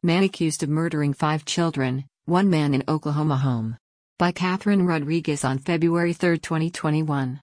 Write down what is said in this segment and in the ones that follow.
Man accused of murdering 5 children, one man in Oklahoma home. By Catherine Rodriguez on February 3, 2021.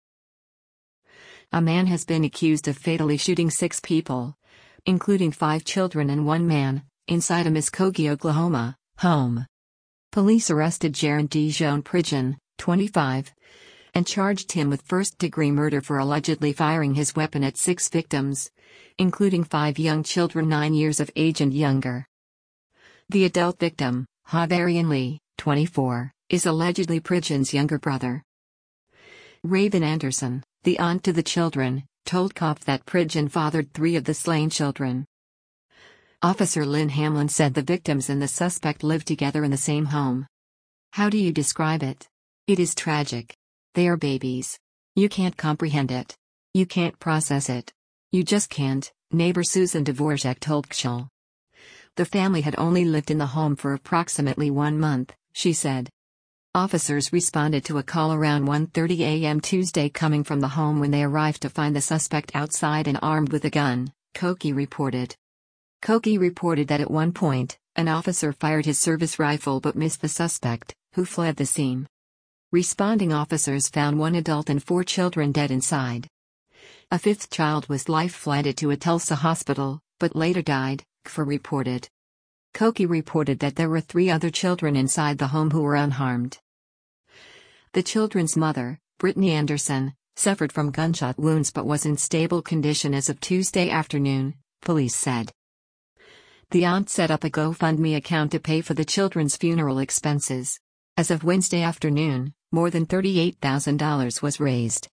A man has been accused of fatally shooting 6 people, including 5 children and one man, inside a Muskogee, Oklahoma, home. Police arrested Jaron Dijon Pridgeon, 25, and charged him with first-degree murder for allegedly firing his weapon at 6 victims, including 5 young children 9 years of age and younger. The adult victim, Havarian Lee, 24, is allegedly Pridgeon's younger brother. Raven Anderson, the aunt to the children, told cops that Pridgeon fathered 3 of the slain children. Officer Lynn Hamlin said the victims and the suspect lived together in the same home. "How do you describe it? It is tragic. They are babies. You can't comprehend it. You can't process it. You just can't," neighbor Susan Dvorak told KSHL. The family had only lived in the home for approximately 1 month, she said. Officers responded to a call around 1:30 a.m. Tuesday coming from the home when they arrived to find the suspect outside and armed with a gun, Koki reported. Koki reported that at one point, an officer fired his service rifle but missed the suspect, who fled the scene. Responding officers found 1 adult and 4 children dead inside. A 5th child was life-flighted to a Tulsa hospital, but later died, KFOR reported. Koki reported that there were 3 other children inside the home who were unharmed. The children's mother, Brittany Anderson, suffered from gunshot wounds but was in stable condition as of Tuesday afternoon, police said. The aunt set up a GoFundMe account to pay for the children's funeral expenses. As of Wednesday afternoon, more than $38,000 was raised.